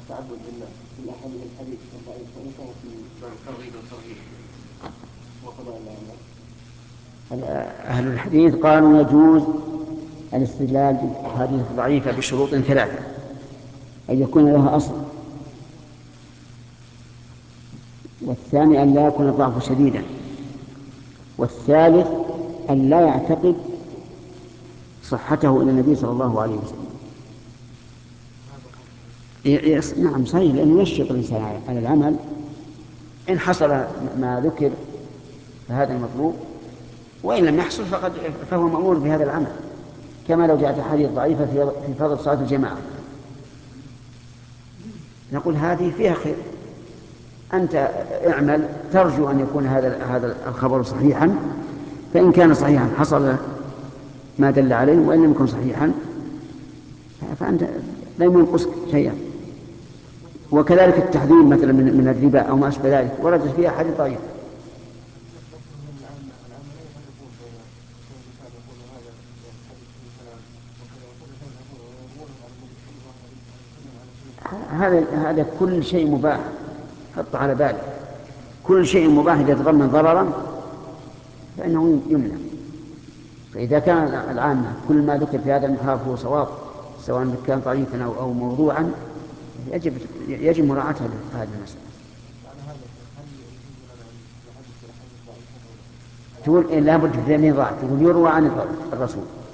تعبد بالله من أحاديث الحديث الضعيف فإن كان في ترغيب وترهيب وقضاء الأعمال. أهل الحديث قالوا يجوز الاستدلال بالأحاديث الضعيفة بشروط ثلاثة: أن يكون لها أصل، والثاني أن لا يكون الضعف شديدا، والثالث أن لا يعتقد صحته إلى النبي صلى الله عليه وسلم. نعم صحيح، لأنه يشرط الإنسان على العمل. إن حصل ما ذكر فهذا المطلوب، وإن لم يحصل فهو مأمور بهذا العمل، كما لو جاءت الحديث ضعيفة في فضل صلاة الجماعة، نقول هذه فيها خير، أنت اعمل ترجو أن يكون هذا الخبر صحيحا، فإن كان صحيحا حصل ما دل عليه، وإن لم يكن صحيحا فأنت لم ينقصك شيئا. وكذلك التحذير مثلا من الربا أو ما أشبه ذلك وردت فيها حديث ضعيف. هذا كل شيء مباح، حط على بالك كل شيء مباح إذا يتضمن ضررا فإنه يمنع. فإذا كان العامة كل ما ذكر في هذا المحاف هو صواب، سواء كان ضعيفا أو موضوعا، يجب مراعاة هذه المسألة. تقول لا بد في ذمه ضعف، تقول يروى عن الرسول